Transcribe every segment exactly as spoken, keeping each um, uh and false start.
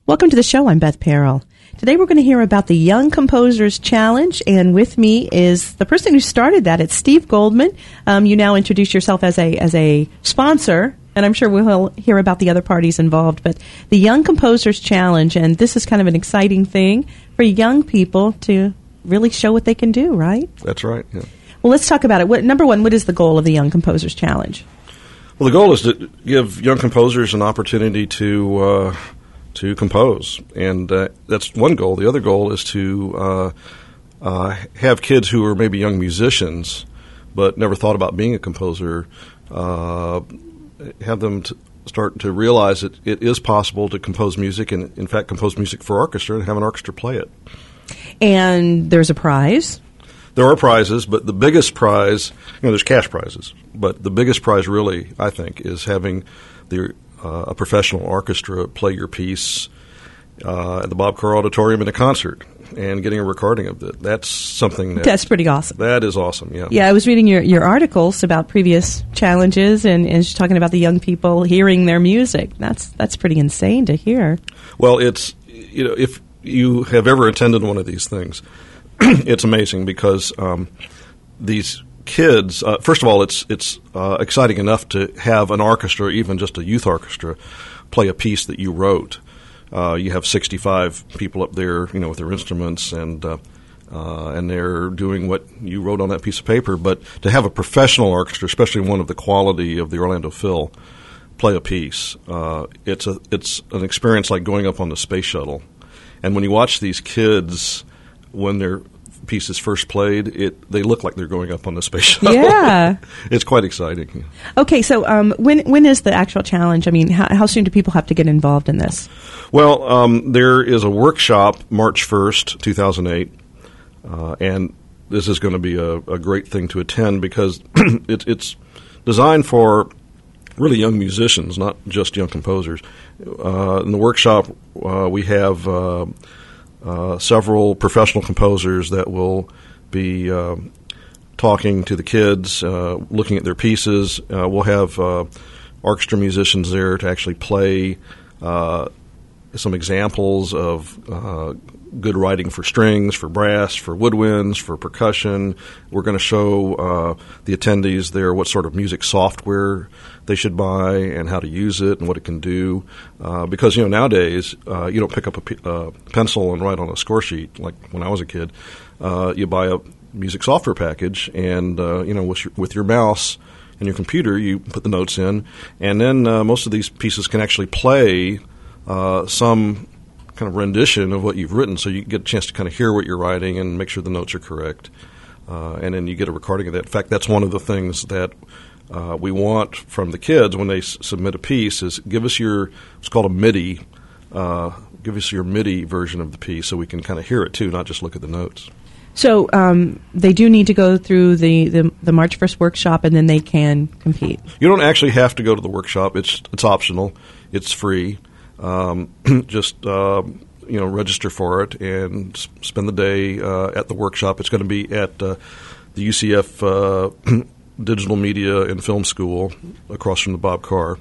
Welcome to the show. I'm Beth Perel. Today we're going to hear about the Young Composers Challenge, and with me is the person who started that. It's Steve Goldman. Um, you now introduce yourself as a as a sponsor, and I'm sure we'll hear about the other parties involved. But the Young Composers Challenge, and this is kind of an exciting thing for young people to really show what they can do, right? That's right, yeah. Well, let's talk about it. What, number one, what is the goal of the Young Composers Challenge? Well, the goal is to give young composers an opportunity to uh, to compose, and uh, that's one goal. The other goal is to uh, uh, have kids who are maybe young musicians but never thought about being a composer, uh, have them to start to realize that it is possible to compose music, and in fact compose music for orchestra and have an orchestra play it. And there's a prize. There are prizes, but the biggest prize, you know, there's cash prizes, but the biggest prize really, I think, is having the uh, a professional orchestra play your piece uh, at the Bob Kerr Auditorium in a concert and getting a recording of it. That's something that... That's pretty awesome. That is awesome, yeah. Yeah, I was reading your, your articles about previous challenges and, and just talking about the young people hearing their music. That's that's pretty insane to hear. Well, it's, you know, if you have ever attended one of these things, it's amazing because um, these kids, uh, first of all, it's it's uh, exciting enough to have an orchestra, even just a youth orchestra, play a piece that you wrote. Uh, you have sixty-five people up there, you know, with their instruments, and uh, uh, and they're doing what you wrote on that piece of paper. But to have a professional orchestra, especially one of the quality of the Orlando Phil, play a piece, uh, it's a it's an experience like going up on the space shuttle. And when you watch these kids, when their piece is first played, it they look like they're going up on the space shuttle. Yeah. It's quite exciting. Okay, so um, when when is the actual challenge? I mean, how, how soon do people have to get involved in this? Well, um, there is a workshop March first, two thousand eight, uh, and this is going to be a, a great thing to attend because it, it's designed for really young musicians, not just young composers. Uh, in the workshop, uh, we have uh, uh, several professional composers that will be uh, talking to the kids, uh, looking at their pieces. Uh, we'll have uh, orchestra musicians there to actually play uh, some examples of uh, good writing for strings, for brass, for woodwinds, for percussion. We're going to show uh, the attendees there what sort of music software they should buy and how to use it and what it can do. Uh, because, you know, nowadays uh, you don't pick up a p- uh, pencil and write on a score sheet like when I was a kid. Uh, you buy a music software package and, uh, you know, with your, with your mouse and your computer, you put the notes in. And then uh, most of these pieces can actually play uh, some kind of rendition of what you've written, so you get a chance to kind of hear what you're writing and make sure the notes are correct. Uh, and then you get a recording of that. In fact, that's one of the things that uh, we want from the kids when they s- submit a piece is give us your, it's called a MIDI, uh, give us your MIDI version of the piece so we can kind of hear it too, not just look at the notes. So um, they do need to go through the, the, the March first workshop and then they can compete. You don't actually have to go to the workshop. It's it's optional. It's free. Um, just uh, you know, register for it and s- spend the day uh, at the workshop. It's going to be at uh, the U C F uh, Digital Media and Film School across from the Bob Kerr.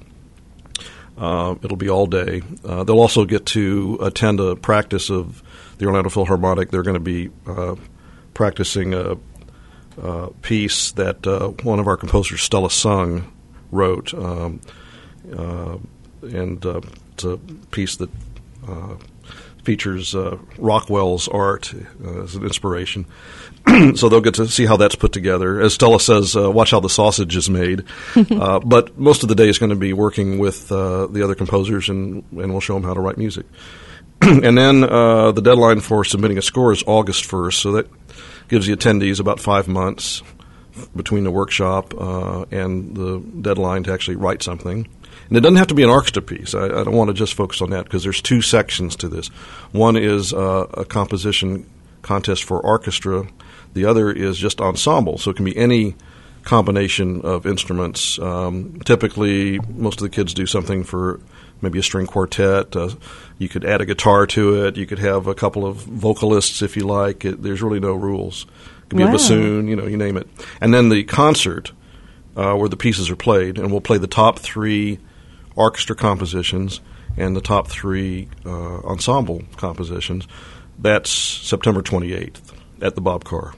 Uh, it'll be all day. Uh, they'll also get to attend a practice of the Orlando Philharmonic. They're going to be uh, practicing a, a piece that uh, one of our composers, Stella Sung, wrote. Um, uh, and uh, it's a piece that uh, features uh, Rockwell's art uh, as an inspiration. So they'll get to see how that's put together. As Stella says, uh, watch how the sausage is made. uh, but most of the day is going to be working with uh, the other composers, and, and we'll show them how to write music. And then uh, the deadline for submitting a score is August first, so that gives the attendees about five months between the workshop uh, and the deadline to actually write something. And it doesn't have to be an orchestra piece. I, I don't want to just focus on that because there's two sections to this. One is uh, a composition contest for orchestra. The other is just ensemble, so it can be any combination of instruments. Um, typically, most of the kids do something for maybe a string quartet. Uh, you could add a guitar to it. You could have a couple of vocalists if you like. It, there's really no rules. It could be wow. a bassoon, you know, you name it. And then the concert uh, where the pieces are played, and we'll play the top three orchestra compositions, and the top three uh, ensemble compositions. That's September twenty-eighth at the Bob Carr.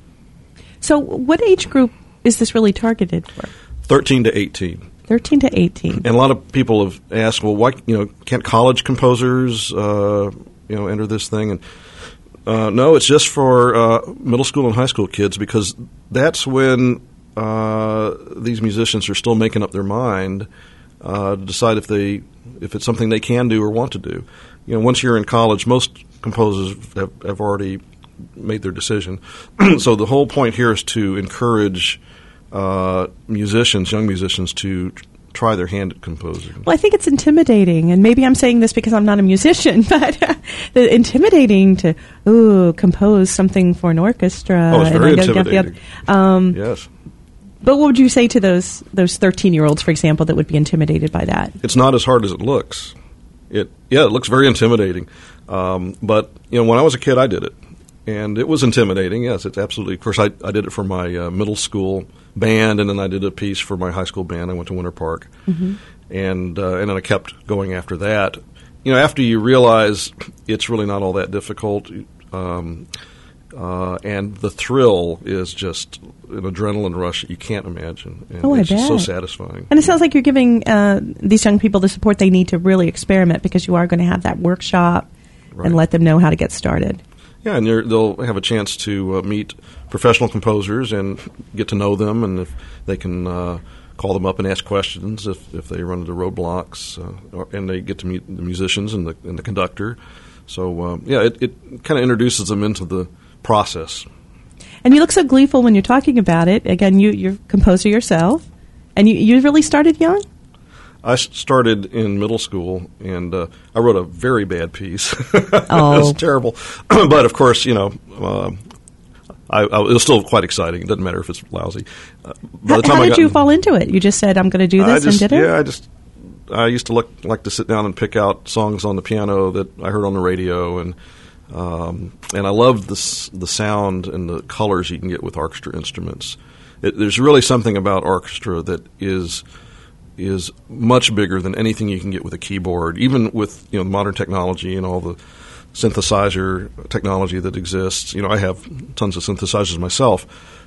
So what age group is this really targeted for? thirteen to eighteen. thirteen to eighteen. And a lot of people have asked, well, why, you know, can't college composers, uh, you know, enter this thing? And uh, no, it's just for uh, middle school and high school kids, because that's when uh, these musicians are still making up their mind uh, to decide if they if it's something they can do or want to do. You know, once you're in college, most composers have, have already made their decision. So the whole point here is to encourage uh, musicians, young musicians, to tr- try their hand at composing. Well, I think it's intimidating, and maybe I'm saying this because I'm not a musician, but uh, the intimidating to ooh compose something for an orchestra. Oh, it's very and intimidating. Um, yes. But what would you say to those those thirteen-year-olds, for example, that would be intimidated by that? It's not as hard as it looks. It yeah, it looks very intimidating. Um, but you know, when I was a kid, I did it, and it was intimidating. Yes, it's absolutely. Of course, I, I did it for my uh, middle school band, and then I did a piece for my high school band. I went to Winter Park, mm-hmm. and uh, and then I kept going after that. You know, after you realize it's really not all that difficult, um, uh, and the thrill is just an adrenaline rush that you can't imagine. And oh, I it's bet. just so satisfying. And it sounds like you're giving uh, these young people the support they need to really experiment, because you are going to have that workshop right. and let them know how to get started. Yeah, and they'll have a chance to uh, meet professional composers and get to know them, and if they can uh, call them up and ask questions if, if they run into roadblocks, uh, or, and they get to meet the musicians and the, and the conductor. So, um, yeah, it, it kind of introduces them into the process. And you look so gleeful when you're talking about it. Again, you, you're a composer yourself, and you, you really started young? I started in middle school, and uh, I wrote a very bad piece. Oh. It was terrible. But, of course, you know, uh, I, I, it was still quite exciting. It doesn't matter if it's lousy. Uh, by how the time how I did got, you fall into it? You just said, I'm going to do this, I just, and did it? Yeah, I just I used to look, like to sit down and pick out songs on the piano that I heard on the radio, and um, and I loved the, the sound and the colors you can get with orchestra instruments. It, there's really something about orchestra that is is much bigger than anything you can get with a keyboard, even with you know modern technology and all the synthesizer technology that exists. You know, I have tons of synthesizers myself,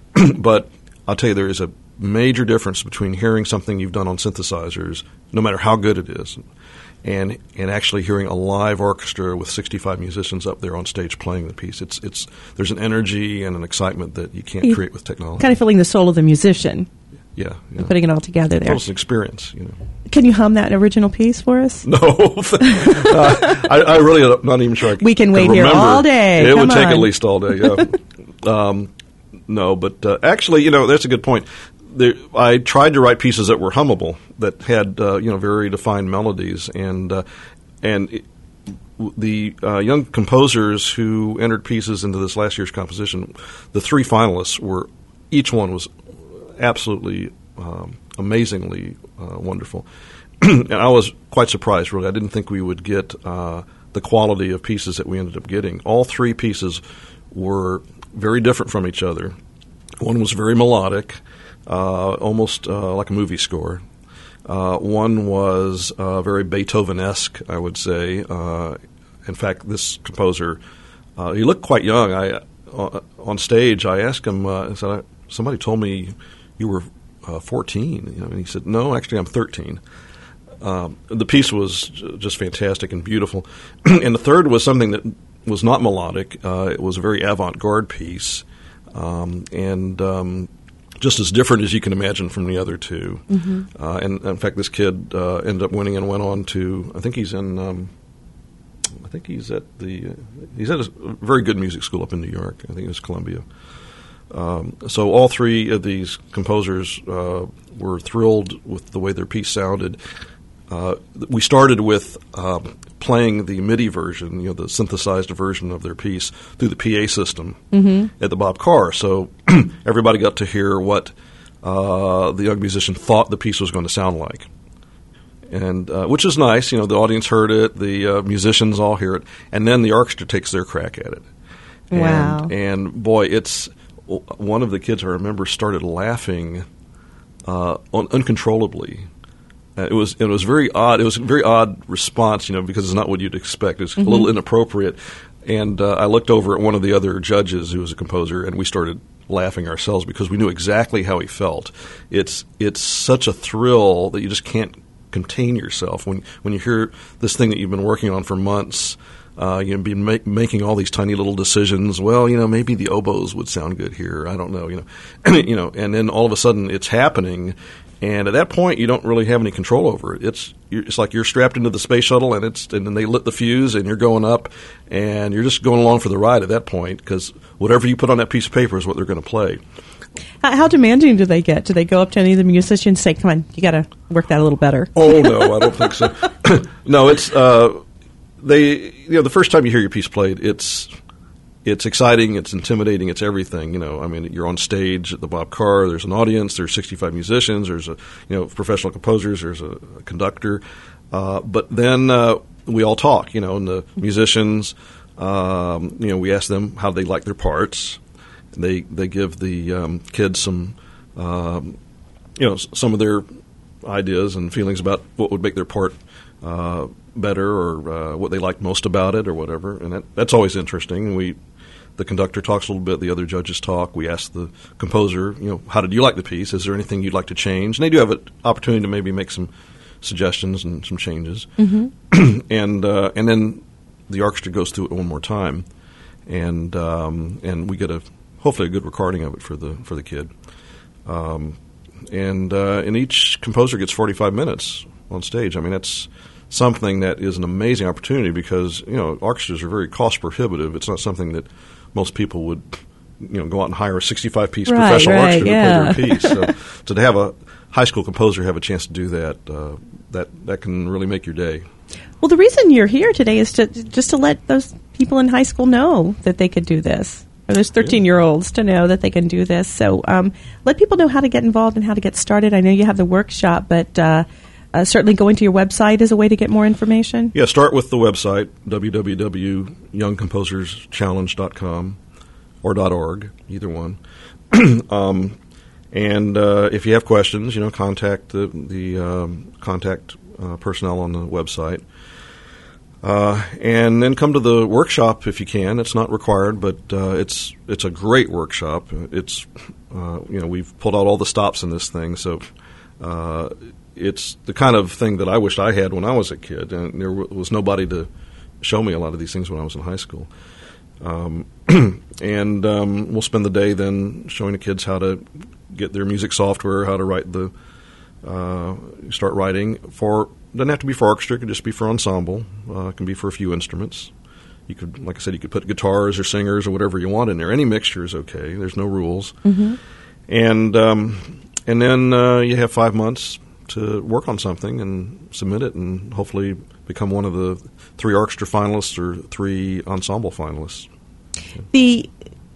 but I'll tell you, there is a major difference between hearing something you've done on synthesizers, no matter how good it is, and and actually hearing a live orchestra with sixty-five musicians up there on stage playing the piece. It's it's there's an energy and an excitement that you can't You create with technology. Kind of feeling the soul of the musician. Yeah, yeah. And putting it all together there. It's an experience, you know. Can you hum that original piece for us? No, uh, I, I really am not even sure I can We can wait remember. here all day. It Come would take on. at least all day, yeah. um, no, but uh, actually, you know, that's a good point. There, I tried to write pieces that were hummable, that had, uh, you know, very defined melodies, and uh, and it, the uh, young composers who entered pieces into this last year's composition, the three finalists were, each one was absolutely um, amazingly uh, wonderful. And I was quite surprised, really. I didn't think we would get uh, the quality of pieces that we ended up getting. All three pieces were very different from each other. One was very melodic, uh, almost uh, like a movie score. Uh, one was uh, very Beethoven-esque, I would say. Uh, in fact, this composer, uh, he looked quite young. I uh, on stage, I asked him, uh, I said, somebody told me you were uh, fourteen. You know, and he said, no, actually I'm thirteen. Um, the piece was j- just fantastic and beautiful. And the third was something that was not melodic. Uh, it was a very avant-garde piece, um, and um, just as different as you can imagine from the other two. Mm-hmm. Uh, and in fact, this kid uh, ended up winning and went on to, I think he's in, um, I think he's at the, uh, he's at a very good music school up in New York. I think it was Columbia. Um, so all three of these composers uh, were thrilled with the way their piece sounded. Uh, we started with um, playing the MIDI version, you know, the synthesized version of their piece through the P A system mm-hmm. at the Bob Carr. So everybody got to hear what uh, the young musician thought the piece was going to sound like, and uh, which is nice. You know, the audience heard it, the uh, musicians all hear it, and then the orchestra takes their crack at it. Wow! And, and boy, it's one of the kids I remember started laughing uh, un- uncontrollably Uh, it was it was very odd. It was a very odd response, you know, because it's not what you'd expect. It's Mm-hmm. a little inappropriate. And uh, I looked over at one of the other judges, who was a composer, and we started laughing ourselves because we knew exactly how he felt. It's it's such a thrill that you just can't contain yourself when when you hear this thing that you've been working on for months. Uh, you've been make, making all these tiny little decisions. Well, you know, maybe the oboes would sound good here. I don't know, you know, you know, and then all of a sudden it's happening. And at that point, you don't really have any control over it. It's you're, it's like you're strapped into the space shuttle, and it's and then they lit the fuse, and you're going up, and you're just going along for the ride at that point because whatever you put on that piece of paper is what they're going to play. How, how demanding do they get? Do they go up to any of the musicians and say, "Come on, you got to work that a little better"? Oh no, I don't think so. No, it's uh, they. You know, the first time you hear your piece played, it's. It's exciting, it's intimidating, it's everything. You know, I mean, you're on stage at the Bob Carr, there's an audience, there's sixty-five musicians, there's a, you know, professional composers, there's a, a conductor. Uh, but then uh, we all talk, you know, and the musicians, um, you know, we ask them how they like their parts. They they give the um, kids some, um, you know, some of their ideas and feelings about what would make their part uh, better or uh, what they liked most about it or whatever. And that, that's always interesting. We The conductor talks a little bit. The other judges talk. We ask the composer, you know, how did you like the piece? Is there anything you'd like to change? And they do have an opportunity to maybe make some suggestions and some changes. Mm-hmm. and uh, and then the orchestra goes through it one more time, and um, and we get a hopefully a good recording of it for the for the kid. Um, and uh, and each composer gets forty-five minutes on stage. I mean, that's something that is an amazing opportunity because, you know, orchestras are very cost prohibitive. It's not something that most people would, you know, go out and hire a sixty-five piece right, professional right, orchestra yeah. to play their piece. So, so to have a high school composer have a chance to do that, uh, that that can really make your day. Well, the reason you're here today is to just to let those people in high school know that they could do this, or those thirteen-year-olds to know that they can do this. So um, let people know how to get involved and how to get started. I know you have the workshop, but uh, uh, certainly going to your website is a way to get more information. Yeah, start with the website, w w w dot young composers challenge dot com or .org, either one. um, and uh, if you have questions, you know, contact the, the um, contact uh, personnel on the website. Uh, and then come to the workshop if you can. It's not required, but uh, it's it's a great workshop. It's uh, you know we've pulled out all the stops in this thing, so uh, it's the kind of thing that I wished I had when I was a kid, and there w- was nobody to show me a lot of these things when I was in high school. Um, and um, we'll spend the day then showing the kids how to get their music software, how to write the uh, start writing for. Doesn't have to be for orchestra. It can just be for ensemble. Uh, it can be for a few instruments. You could, like I said, you could put guitars or singers or whatever you want in there. Any mixture is okay. There's no rules. Mm-hmm. And um, and then uh, you have five months to work on something and submit it, and hopefully become one of the three orchestra finalists or three ensemble finalists. The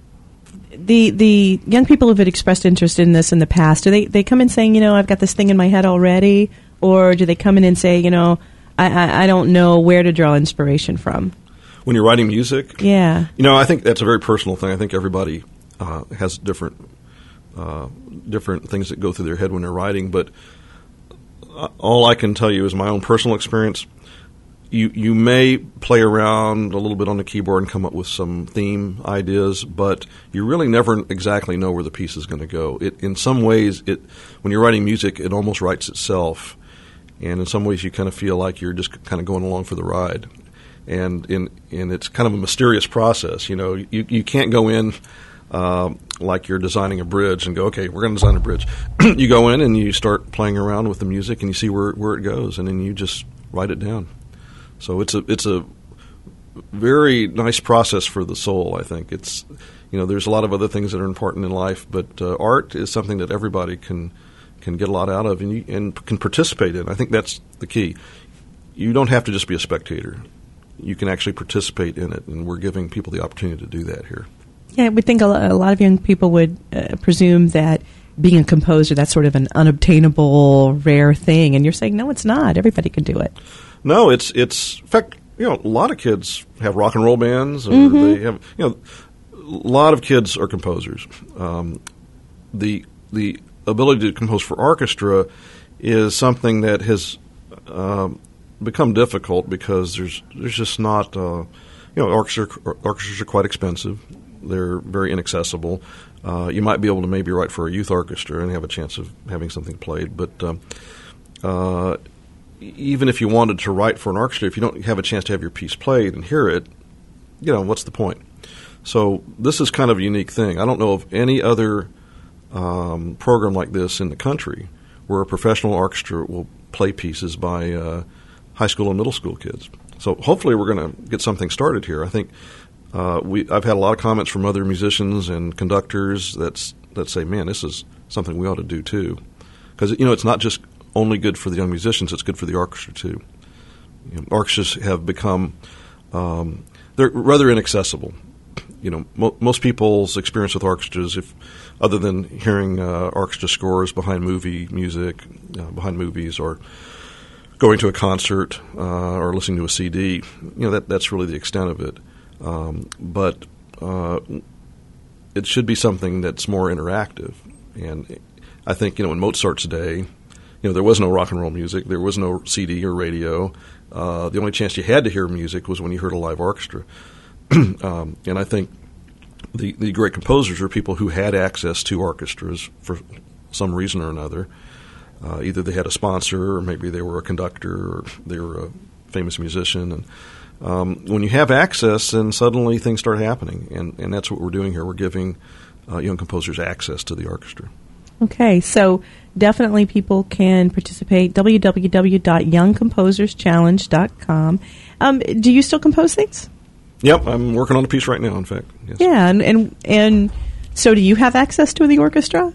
the the young people who have expressed interest in this in the past, do they they come in saying, you know, I've got this thing in my head already? Or do they come in and say, you know, I, I, I don't know where to draw inspiration from? When you're writing music? Yeah. You know, I think that's a very personal thing. I think everybody uh, has different uh, different things that go through their head when they're writing. But uh, all I can tell you is my own personal experience. You you may play around a little bit on the keyboard and come up with some theme ideas, but you really never exactly know where the piece is going to go. It, in some ways, it when you're writing music, it almost writes itself. And in some ways, you kind of feel like you're just kind of going along for the ride, and in and it's kind of a mysterious process. You know, you you can't go in uh, like you're designing a bridge and go, okay, we're going to design a bridge. You go in and you start playing around with the music, and you see where where it goes, and then you just write it down. So it's a it's a very nice process for the soul. I think it's you know there's a lot of other things that are important in life, but uh, art is something that everybody can. can get a lot out of and, you, and can participate in. I think that's the key. You don't have to just be a spectator. You can actually participate in it, and we're giving people the opportunity to do that here. Yeah, I would think a lot of young people would uh, presume that being a composer, that's sort of an unobtainable, rare thing, and you're saying, no, it's not. Everybody can do it. No, it's, it's in fact, you know, a lot of kids have rock and roll bands, or mm-hmm. they have, you know, a lot of kids are composers. Um, the the ability to compose for orchestra is something that has uh, become difficult because there's there's just not uh, you know orchestra, orchestras are quite expensive. They're very inaccessible. Uh, you might be able to maybe write for a youth orchestra and have a chance of having something played, but um, uh, even if you wanted to write for an orchestra, if you don't have a chance to have your piece played and hear it, you know, what's the point? So this is kind of a unique thing. I don't know of any other um, program like this in the country where a professional orchestra will play pieces by uh, high school and middle school kids. So hopefully we're going to get something started here. I think uh, we I've had a lot of comments from other musicians and conductors that's, that say, man, this is something we ought to do too. Because, you know, it's not just only good for the young musicians, it's good for the orchestra too. You know, orchestras have become um, they're rather inaccessible. You know, mo- most people's experience with orchestras, if other than hearing uh, orchestra scores behind movie music, uh, behind movies, or going to a concert uh, or listening to a C D, you know, that that's really the extent of it. Um, but uh, it should be something that's more interactive. And I think, you know, in Mozart's day, you know, there was no rock and roll music, there was no C D or radio. Uh, the only chance you had to hear music was when you heard a live orchestra. um, and I think the, the great composers are people who had access to orchestras for some reason or another. Uh, either they had a sponsor, or maybe they were a conductor, or they were a famous musician. And um, when you have access, then suddenly things start happening. And, and that's what we're doing here. We're giving uh, young composers access to the orchestra. Okay, so definitely people can participate. w w w dot young composers challenge dot com. Um, do you still compose things? Yep, I'm working on a piece right now, in fact. Yes. Yeah, and, and and so do you have access to the orchestra?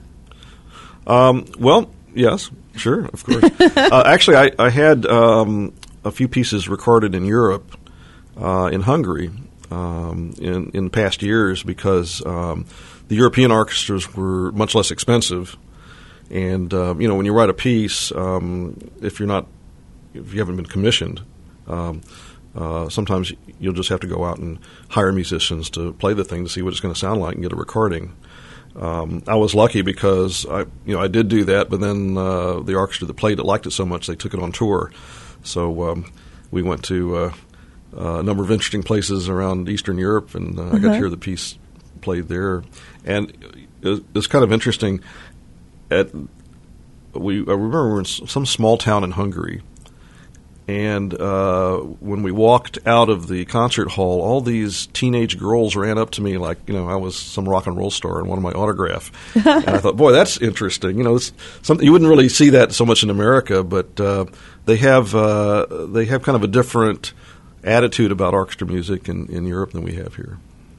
Um, well, yes, sure, of course. uh, actually, I, I had um, a few pieces recorded in Europe, uh, in Hungary, um, in, in past years because um, the European orchestras were much less expensive. And, uh, you know, when you write a piece, um, if you're not, if you haven't been commissioned, um, Uh, sometimes you'll just have to go out and hire musicians to play the thing to see what it's going to sound like and get a recording. Um, I was lucky because I, you know, I did do that, but then uh, the orchestra that played it liked it so much they took it on tour. So um, we went to uh, uh, a number of interesting places around Eastern Europe, and uh, uh-huh. I got to hear the piece played there. And it was kind of interesting. At we I remember we were in some small town in Hungary. And uh, when we walked out of the concert hall, all these teenage girls ran up to me like, you know, I was some rock and roll star and wanted my autograph. And I thought, boy, that's interesting. You know, it's something you wouldn't really see that so much in America, but uh, they have uh, they have kind of a different attitude about orchestra music in, in Europe than we have here.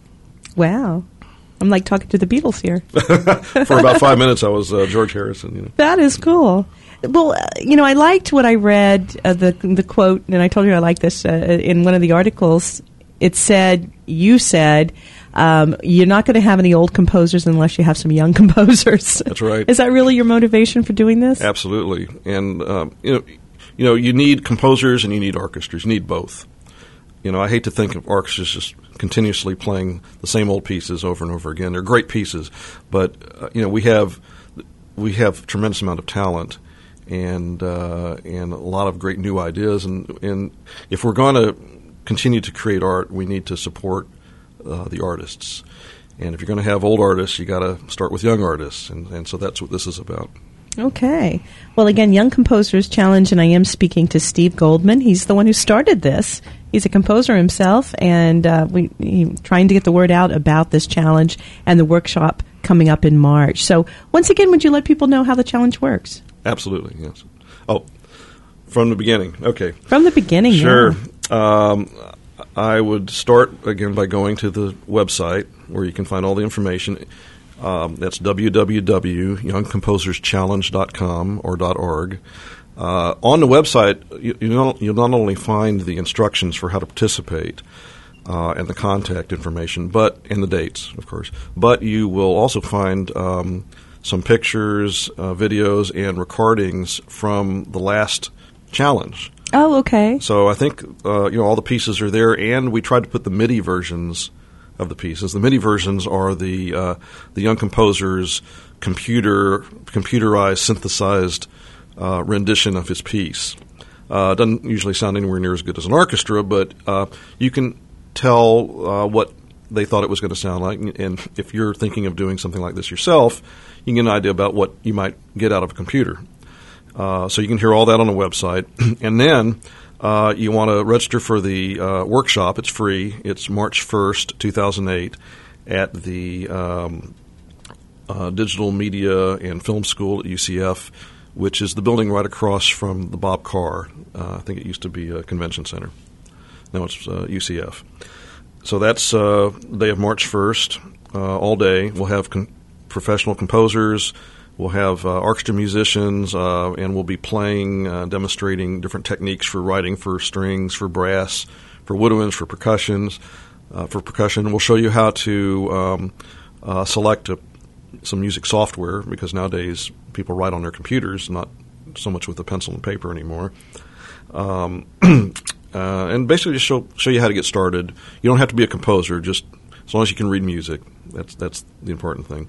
Wow. I'm like talking to the Beatles here. For about five minutes, I was uh, George Harrison. You know. That is cool. Well, uh, you know, I liked what I read, uh, the the quote, and I told you I like this, uh, in one of the articles. It said, you said, um, you're not going to have any old composers unless you have some young composers. That's right. Is that really your motivation for doing this? Absolutely. And, um, you know, you know, you need composers and you need orchestras. You need both. You know, I hate to think of orchestras just continuously playing the same old pieces over and over again. They're great pieces, but, uh, you know, we have we have a tremendous amount of talent and uh, and a lot of great new ideas. And, and if we're going to continue to create art, we need to support uh, the artists. And if you're going to have old artists, you got to start with young artists. And, and so that's what this is about. Okay. Well, again, Young Composers Challenge, and I am speaking to Steve Goldman. He's the one who started this. He's a composer himself, and uh, we he, trying to get the word out about this challenge and the workshop coming up in March. So once again, would you let people know how the challenge works? Absolutely, yes. Oh, from the beginning. Okay. From the beginning, Sure. Yeah. Um, I would start, again, by going to the website where you can find all the information. Um, that's w w w dot young composers challenge dot com or .org. Uh, on the website, you, you not, you'll not only find the instructions for how to participate uh, and the contact information, but and the dates, of course, but you will also find um, some pictures, uh, videos, and recordings from the last challenge. Oh, okay. So I think uh, you know all the pieces are there, and we tried to put the MIDI versions of the pieces. The MIDI versions are the uh, the young composers' computer computerized synthesized uh, rendition of his piece. Uh, doesn't usually sound anywhere near as good as an orchestra, but uh, you can tell uh, what they thought it was going to sound like. And if you're thinking of doing something like this yourself, you can get an idea about what you might get out of a computer. Uh, so you can hear all that on the website. And then uh, you want to register for the uh, workshop. It's free. It's March first, two thousand eight at the um, uh, Digital Media and Film School at U C F, which is the building right across from the Bob Carr. Uh, I think it used to be a convention center. Now it's uh, U C F. So that's uh, the day of March first, uh, all day. We'll have con- professional composers. We'll have uh, orchestra musicians, uh, and we'll be playing, uh, demonstrating different techniques for writing for strings, for brass, for woodwinds, for percussions. Uh, for percussion, we'll show you how to um, uh, select a, some music software, because nowadays people write on their computers, not so much with a pencil and paper anymore. Um, uh, and basically just show show you how to get started. You don't have to be a composer, just as long as you can read music. That's that's the important thing.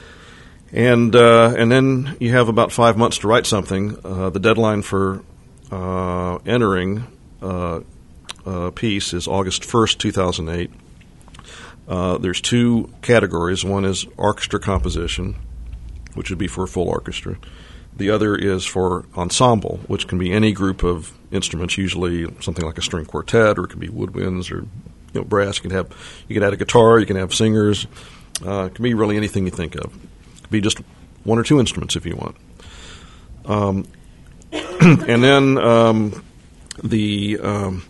And uh, and then you have about five months to write something. Uh, the deadline for uh, entering uh, a piece is August first, two thousand eight. Uh, there's two categories. One is orchestra composition, which would be for a full orchestra. The other is for ensemble, which can be any group of instruments, usually something like a string quartet, or it can be woodwinds or you know brass. You can have you can add a guitar. You can have singers. Uh, it can be really anything you think of. Be just one or two instruments if you want. Um, and then um, the um,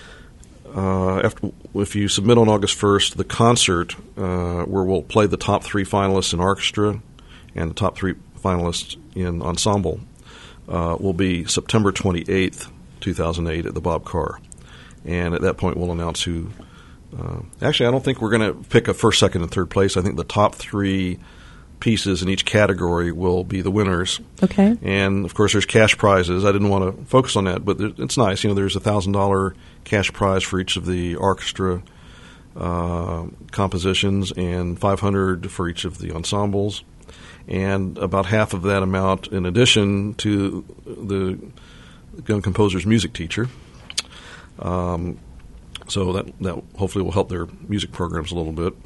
uh, after if you submit on August first, the concert uh, where we'll play the top three finalists in orchestra and the top three finalists in ensemble uh, will be September twenty-eighth, two thousand eight at the Bob Carr. And at that point we'll announce who uh, actually I don't think we're going to pick a first, second, and third place. I think the top three pieces in each category will be the winners. Okay. And, of course, there's cash prizes. I didn't want to focus on that, but it's nice. You know, there's a one thousand dollars cash prize for each of the orchestra uh, compositions and five hundred dollars for each of the ensembles, and about half of that amount in addition to the young composer's music teacher. Um, so that, that hopefully will help their music programs a little bit.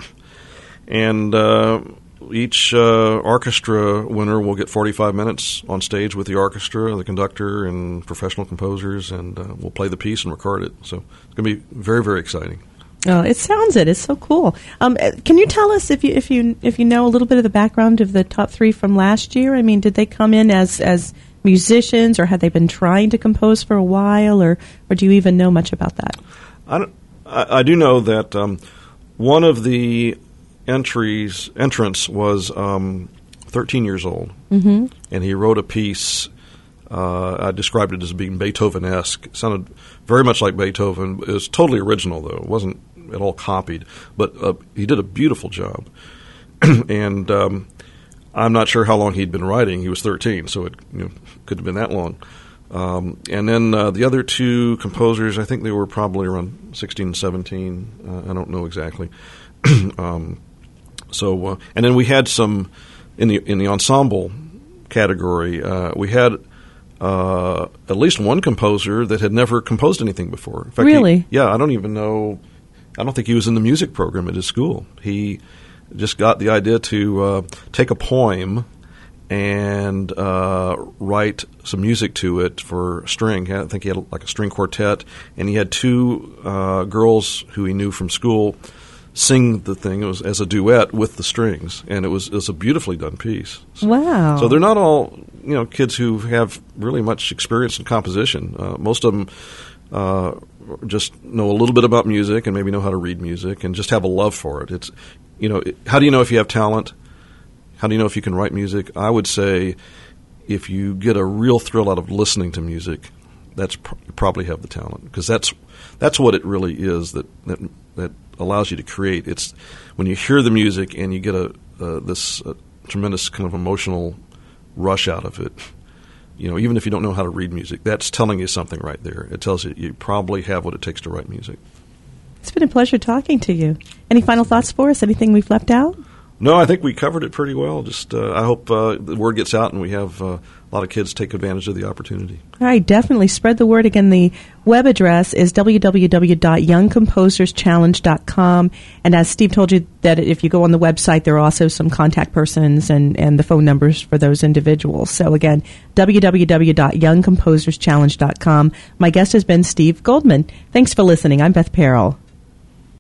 And uh, each uh, orchestra winner will get forty-five minutes on stage with the orchestra, the conductor, and professional composers, and uh, we'll play the piece and record it. So it's going to be very, very exciting. Oh, it sounds it. It's so cool. Um, can you tell us if you if you if you know a little bit of the background of the top three from last year? I mean, did they come in as as musicians, or had they been trying to compose for a while, or or do you even know much about that? I don't, I, I do know that um, one of the entries entrance was um, thirteen years old, mm-hmm. and he wrote a piece. Uh, I described it as being Beethoven-esque. It sounded very much like Beethoven. It was totally original, though. It wasn't at all copied, but uh, he did a beautiful job. and um, I'm not sure how long he'd been writing. He was thirteen, so it you know, could have been that long. Um, and then uh, the other two composers, I think they were probably around sixteen, seventeen. Uh, I don't know exactly. um, so, uh, and then we had some in the in the ensemble category. Uh, we had uh, at least one composer that had never composed anything before. In fact, really? He, yeah, I don't even know. I don't think he was in the music program at his school. He just got the idea to uh, take a poem and uh, write some music to it for string. I think he had like a string quartet, and he had two uh, girls who he knew from school sing the thing. It was as a duet with the strings, and it was it was a beautifully done piece. Wow! So they're not all you know kids who have really much experience in composition. Uh, most of them uh, just know a little bit about music and maybe know how to read music and just have a love for it. It's you know it, how do you know if you have talent? How do you know if you can write music? I would say if you get a real thrill out of listening to music, that's pr- you probably have the talent, because that's that's what it really is that, that that allows you to create. It's when you hear the music and you get a uh, this uh, tremendous kind of emotional rush out of it. You know, even if you don't know how to read music, that's telling you something right there. It tells you you probably have what it takes to write music. It's been a pleasure talking to you. Any final thoughts for us? Anything we've left out? No, I think we covered it pretty well. Just uh, I hope uh, the word gets out and we have uh, a lot of kids take advantage of the opportunity. All right, definitely spread the word. Again, the web address is w w w dot young composers challenge dot com. And as Steve told you, that if you go on the website, there are also some contact persons and, and the phone numbers for those individuals. So again, w w w dot young composers challenge dot com. My guest has been Steve Goldman. Thanks for listening. I'm Beth Perel.